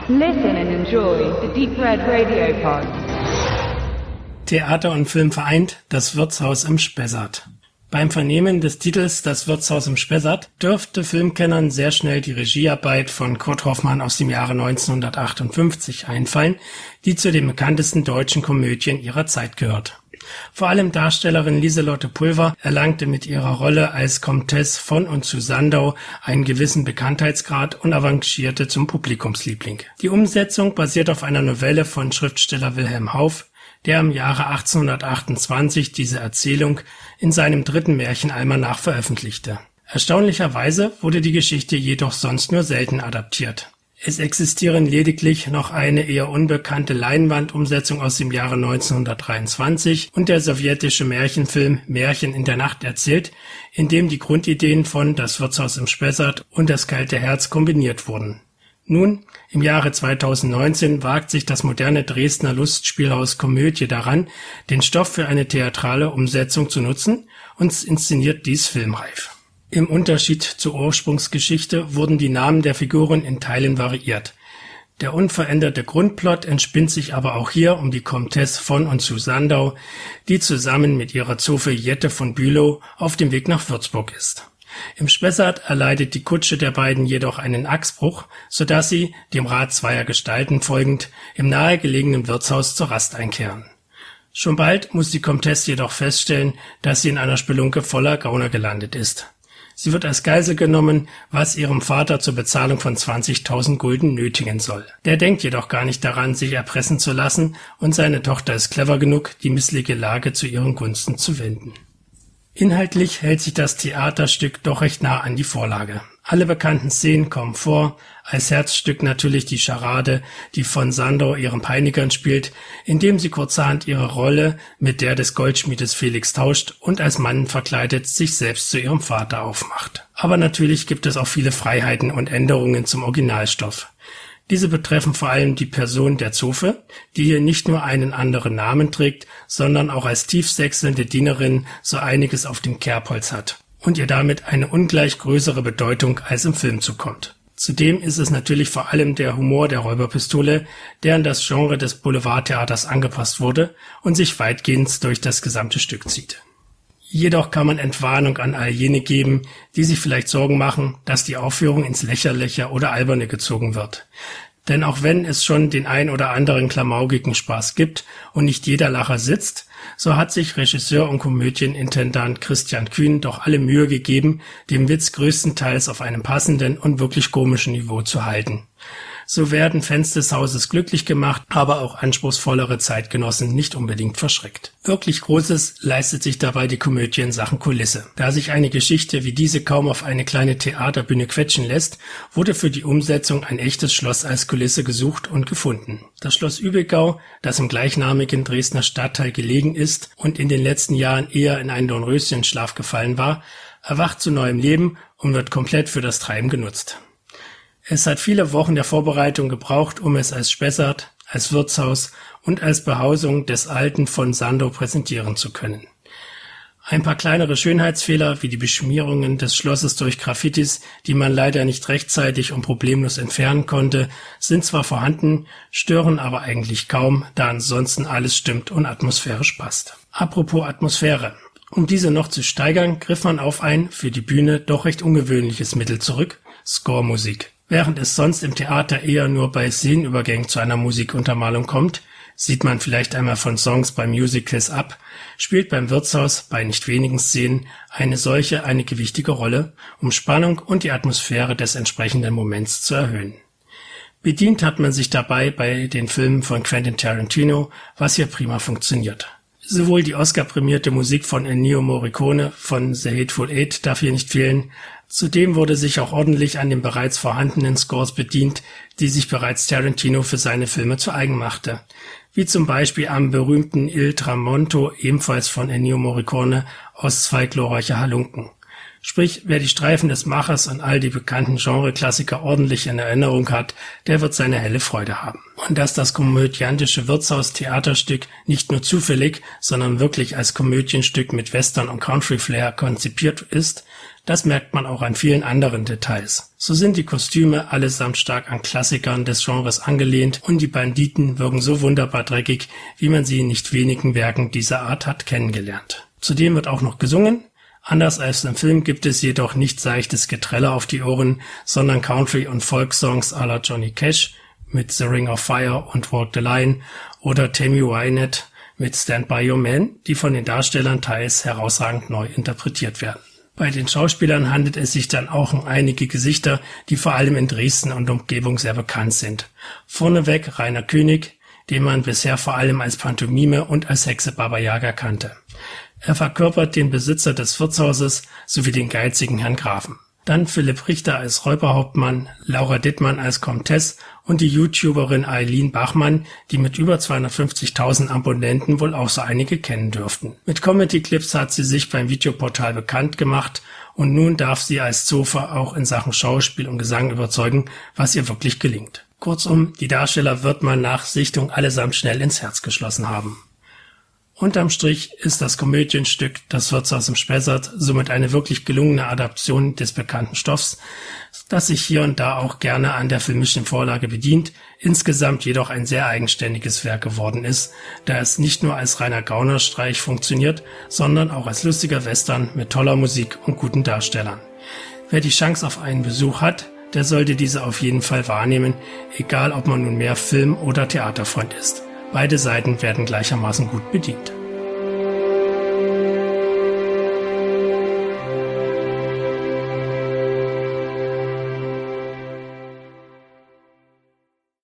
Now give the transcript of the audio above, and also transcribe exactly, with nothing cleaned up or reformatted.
Listen and enjoy the Deep Red Radio Pod. Theater und Film vereint, das Wirtshaus im Spessart. Beim Vernehmen des Titels Das Wirtshaus im Spessart dürfte Filmkennern sehr schnell die Regiearbeit von Kurt Hoffmann aus dem Jahre neunzehnhundertachtundfünfzig einfallen, die zu den bekanntesten deutschen Komödien ihrer Zeit gehört. Vor allem Darstellerin Lieselotte Pulver erlangte mit ihrer Rolle als Komtesse von und zu Sandow einen gewissen Bekanntheitsgrad und avancierte zum Publikumsliebling. Die Umsetzung basiert auf einer Novelle von Schriftsteller Wilhelm Hauff, der im Jahre achtzehnhundertachtundzwanzig diese Erzählung in seinem dritten Märchenalmanach veröffentlichte. Erstaunlicherweise wurde die Geschichte jedoch sonst nur selten adaptiert. Es existieren lediglich noch eine eher unbekannte Leinwandumsetzung aus dem Jahre neunzehnhundertdreiundzwanzig und der sowjetische Märchenfilm Märchen in der Nacht erzählt, in dem die Grundideen von Das Wirtshaus im Spessart und Das kalte Herz kombiniert wurden. Nun, im Jahre zweitausendneunzehn wagt sich das moderne Dresdner Lustspielhaus Komödie daran, den Stoff für eine theatrale Umsetzung zu nutzen und inszeniert dies filmreif. Im Unterschied zur Ursprungsgeschichte wurden die Namen der Figuren in Teilen variiert. Der unveränderte Grundplot entspinnt sich aber auch hier um die Komtesse von und zu Sandow, die zusammen mit ihrer Zofe Jette von Bülow auf dem Weg nach Würzburg ist. Im Spessart erleidet die Kutsche der beiden jedoch einen Achsbruch, sodass sie, dem Rat zweier Gestalten folgend, im nahegelegenen Wirtshaus zur Rast einkehren. Schon bald muss die Komtesse jedoch feststellen, dass sie in einer Spelunke voller Gauner gelandet ist. Sie wird als Geisel genommen, was ihrem Vater zur Bezahlung von zwanzigtausend Gulden nötigen soll. Der denkt jedoch gar nicht daran, sich erpressen zu lassen, und seine Tochter ist clever genug, die missliche Lage zu ihren Gunsten zu wenden. Inhaltlich hält sich das Theaterstück doch recht nah an die Vorlage. Alle bekannten Szenen kommen vor, als Herzstück natürlich die Charade, die von Sandow ihren Peinigern spielt, indem sie kurzerhand ihre Rolle mit der des Goldschmiedes Felix tauscht und als Mann verkleidet sich selbst zu ihrem Vater aufmacht. Aber natürlich gibt es auch viele Freiheiten und Änderungen zum Originalstoff. Diese betreffen vor allem die Person der Zofe, die hier nicht nur einen anderen Namen trägt, sondern auch als tiefsächselnde Dienerin so einiges auf dem Kerbholz hat und ihr damit eine ungleich größere Bedeutung als im Film zukommt. Zudem ist es natürlich vor allem der Humor der Räuberpistole, der an das Genre des Boulevardtheaters angepasst wurde und sich weitgehend durch das gesamte Stück zieht. Jedoch kann man Entwarnung an all jene geben, die sich vielleicht Sorgen machen, dass die Aufführung ins Lächerliche oder Alberne gezogen wird. Denn auch wenn es schon den ein oder anderen klamaukigen Spaß gibt und nicht jeder Lacher sitzt, so hat sich Regisseur und Komödienintendant Christian Kühn doch alle Mühe gegeben, den Witz größtenteils auf einem passenden und wirklich komischen Niveau zu halten. So werden Fans des Hauses glücklich gemacht, aber auch anspruchsvollere Zeitgenossen nicht unbedingt verschreckt. Wirklich Großes leistet sich dabei die Komödie in Sachen Kulisse. Da sich eine Geschichte wie diese kaum auf eine kleine Theaterbühne quetschen lässt, wurde für die Umsetzung ein echtes Schloss als Kulisse gesucht und gefunden. Das Schloss Übigau, das im gleichnamigen Dresdner Stadtteil gelegen ist und in den letzten Jahren eher in einen Dornröschenschlaf gefallen war, erwacht zu neuem Leben und wird komplett für das Treiben genutzt. Es hat viele Wochen der Vorbereitung gebraucht, um es als Spessart, als Wirtshaus und als Behausung des Alten von Sandow präsentieren zu können. Ein paar kleinere Schönheitsfehler wie die Beschmierungen des Schlosses durch Graffitis, die man leider nicht rechtzeitig und problemlos entfernen konnte, sind zwar vorhanden, stören aber eigentlich kaum, da ansonsten alles stimmt und atmosphärisch passt. Apropos Atmosphäre. Um diese noch zu steigern, griff man auf ein für die Bühne doch recht ungewöhnliches Mittel zurück: Score-Musik. Während es sonst im Theater eher nur bei Szenenübergängen zu einer Musikuntermalung kommt, sieht man vielleicht einmal von Songs bei Musicals ab, spielt beim Wirtshaus bei nicht wenigen Szenen eine solche eine gewichtige Rolle, um Spannung und die Atmosphäre des entsprechenden Moments zu erhöhen. Bedient hat man sich dabei bei den Filmen von Quentin Tarantino, was hier prima funktioniert. Sowohl die Oscar-prämierte Musik von Ennio Morricone von The Hateful Eight darf hier nicht fehlen. Zudem wurde sich auch ordentlich an den bereits vorhandenen Scores bedient, die sich bereits Tarantino für seine Filme zu eigen machte, wie zum Beispiel am berühmten Il Tramonto, ebenfalls von Ennio Morricone, aus Zwei glorreiche Halunken. Sprich, wer die Streifen des Machers und all die bekannten Genreklassiker ordentlich in Erinnerung hat, der wird seine helle Freude haben. Und dass das komödiantische Wirtshaus-Theaterstück nicht nur zufällig, sondern wirklich als Komödienstück mit Western- und Country-Flair konzipiert ist, Das merkt man auch an vielen anderen Details. So sind die Kostüme allesamt stark an Klassikern des Genres angelehnt und die Banditen wirken so wunderbar dreckig, wie man sie in nicht wenigen Werken dieser Art hat kennengelernt. Zudem wird auch noch gesungen. Anders als im Film gibt es jedoch nicht seichtes Getrelle auf die Ohren, sondern Country- und Folk-Songs à la Johnny Cash mit The Ring of Fire und Walk the Line oder Tammy Wynette mit Stand By Your Man, die von den Darstellern teils herausragend neu interpretiert werden. Bei den Schauspielern handelt es sich dann auch um einige Gesichter, die vor allem in Dresden und Umgebung sehr bekannt sind. Vorneweg Rainer König, den man bisher vor allem als Pantomime und als Hexe Baba Yaga kannte. Er verkörpert den Besitzer des Wirtshauses sowie den geizigen Herrn Grafen. Dann Philipp Richter als Räuberhauptmann, Laura Dittmann als Komtesse und die YouTuberin Eileen Bachmann, die mit über zweihundertfünfzigtausend Abonnenten wohl auch so einige kennen dürften. Mit Comedy-Clips hat sie sich beim Videoportal bekannt gemacht und nun darf sie als Zofe auch in Sachen Schauspiel und Gesang überzeugen, was ihr wirklich gelingt. Kurzum, die Darsteller wird man nach Sichtung allesamt schnell ins Herz geschlossen haben. Unterm Strich ist das Komödienstück Das Wirtshaus im Spessart somit eine wirklich gelungene Adaption des bekannten Stoffs, das sich hier und da auch gerne an der filmischen Vorlage bedient, insgesamt jedoch ein sehr eigenständiges Werk geworden ist, da es nicht nur als reiner Gaunerstreich funktioniert, sondern auch als lustiger Western mit toller Musik und guten Darstellern. Wer die Chance auf einen Besuch hat, der sollte diese auf jeden Fall wahrnehmen, egal ob man nun mehr Film- oder Theaterfreund ist. Beide Seiten werden gleichermaßen gut bedient.